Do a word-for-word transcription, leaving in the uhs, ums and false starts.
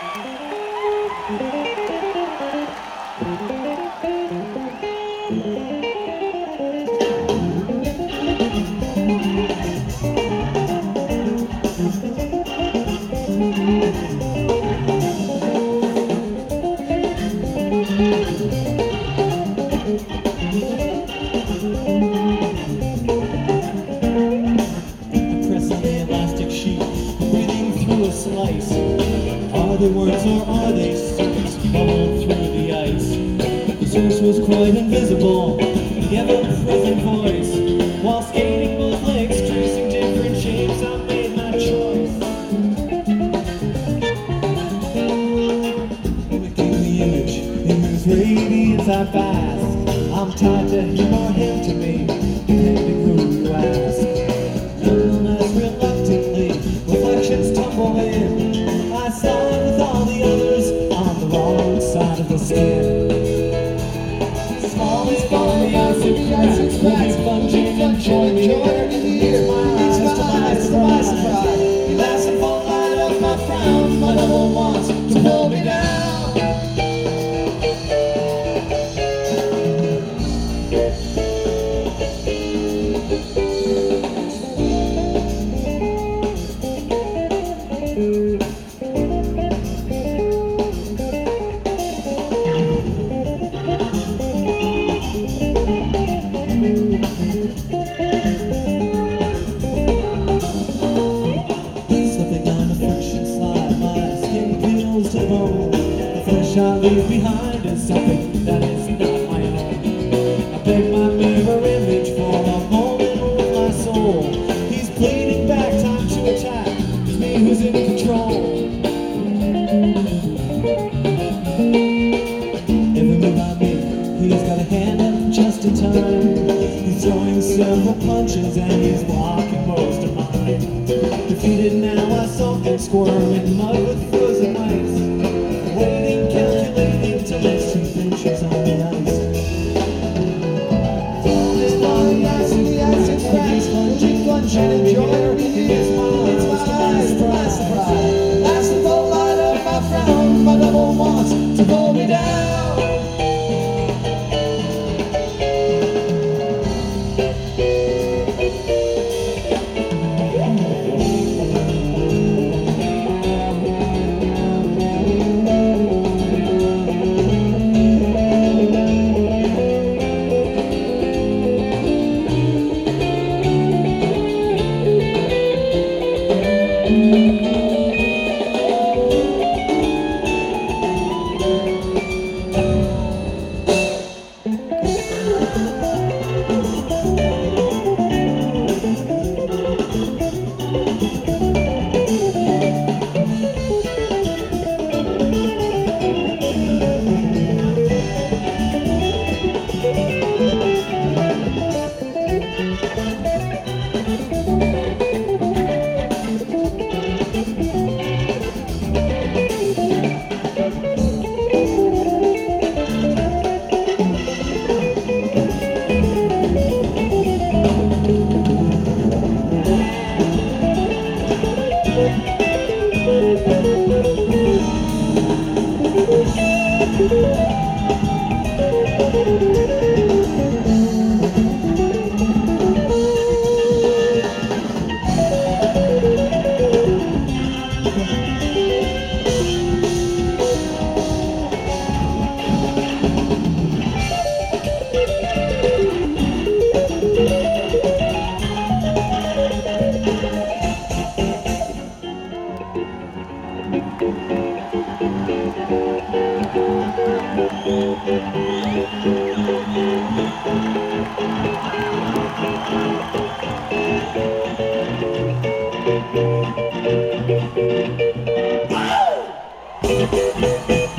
Slice. Are they words or are they serpents bubbled through the ice? The source was quite invisible, the ever-present voice. While skating both legs, tracing different shapes, I made my choice. It gave the image in whose radiance I bask. I'm tied to him or him to me, depending who you ask. Nonetheless, reluctantly, reflections tumble in. I slide with all the others on the wrong side of the skin. Smallest ball in the ice and cracks, plunging and join me there. It's my eyes to my surprise, surprise. You last and fall light of my frown. My devil wants to pull me down. I leave behind is something that is not my own. I beg my mirror image for a moment with my soul. He's bleeding back, time to attack. It's me who's in control. Every move I make, he's got a hand up just in time. He's throwing several punches and he's blocking most of mine. Defeated now, I sulk and squirm in mud with frozen ice. Waiting, calculating till it's two inches on the ice. Falling on the ice and the ice and cracks, plunging, plunging, and joy. It's my eyes, my eyes, surprise, surprise. That's the full light of my frown. My devil wants to pull me down. Wow!